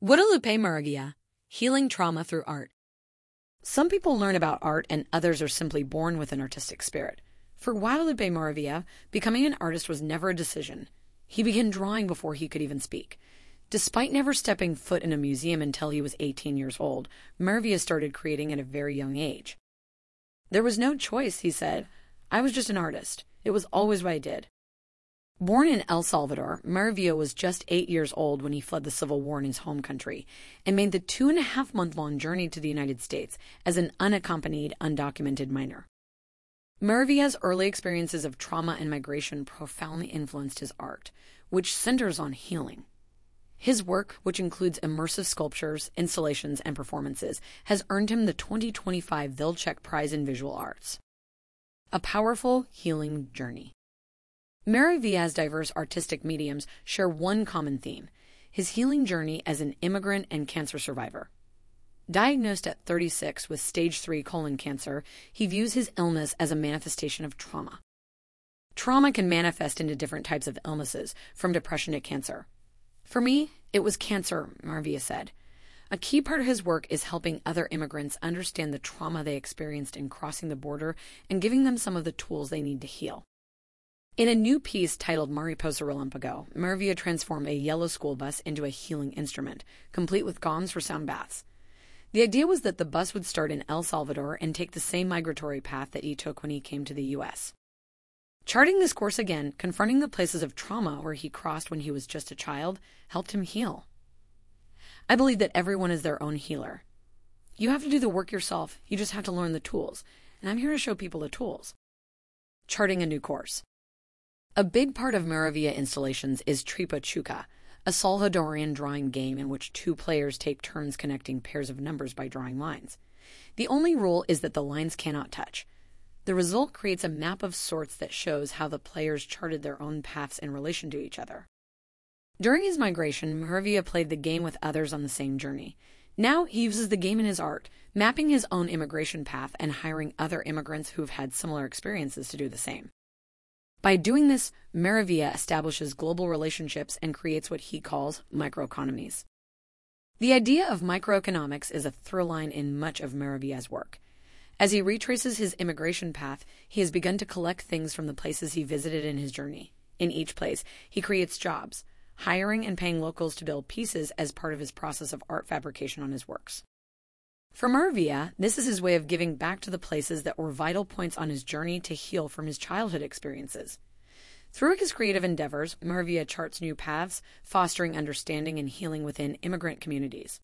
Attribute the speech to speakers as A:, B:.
A: Guadalupe Murguia, healing trauma through art. Some people learn about art and others are simply born with an artistic spirit. For Guadalupe Murguia, becoming an artist was never a decision. He began drawing before he could even speak. Despite never stepping foot in a museum until he was 18 years old, Murguia started creating at a very young age. There was no choice, he said. I was just an artist. It was always what I did. Born in El Salvador, Murguia was just 8 years old when he fled the Civil War in his home country and made the 2.5-month-long journey to the United States as an unaccompanied, undocumented minor. Murguia's early experiences of trauma and migration profoundly influenced his art, which centers on healing. His work, which includes immersive sculptures, installations, and performances, has earned him the 2025 Vilcek Prize in Visual Arts. A powerful healing journey. Murguia's diverse artistic mediums share one common theme: his healing journey as an immigrant and cancer survivor. Diagnosed at 36 with stage 3 colon cancer, he views his illness as a manifestation of trauma. Trauma can manifest into different types of illnesses, from depression to cancer. For me, it was cancer, Murguia said. A key part of his work is helping other immigrants understand the trauma they experienced in crossing the border and giving them some of the tools they need to heal. In a new piece titled Mariposa Relampago, Murguia transformed a yellow school bus into a healing instrument, complete with gongs for sound baths. The idea was that the bus would start in El Salvador and take the same migratory path that he took when he came to the U.S. Charting this course again, confronting the places of trauma where he crossed when he was just a child, helped him heal. I believe that everyone is their own healer. You have to do the work yourself, you just have to learn the tools, and I'm here to show people the tools. Charting a new course. A big part of Murguia installations is Tripa Chuca, a Salvadorian drawing game in which two players take turns connecting pairs of numbers by drawing lines. The only rule is that the lines cannot touch. The result creates a map of sorts that shows how the players charted their own paths in relation to each other. During his migration, Murguia played the game with others on the same journey. Now he uses the game in his art, mapping his own immigration path and hiring other immigrants who've had similar experiences to do the same. By doing this, Murguia establishes global relationships and creates what he calls microeconomies. The idea of microeconomics is a through line in much of Murguia's work. As he retraces his immigration path, he has begun to collect things from the places he visited in his journey. In each place, he creates jobs, hiring and paying locals to build pieces as part of his process of art fabrication on his works. For Murguia, this is his way of giving back to the places that were vital points on his journey to heal from his childhood experiences. Through his creative endeavors, Murguia charts new paths, fostering understanding and healing within immigrant communities.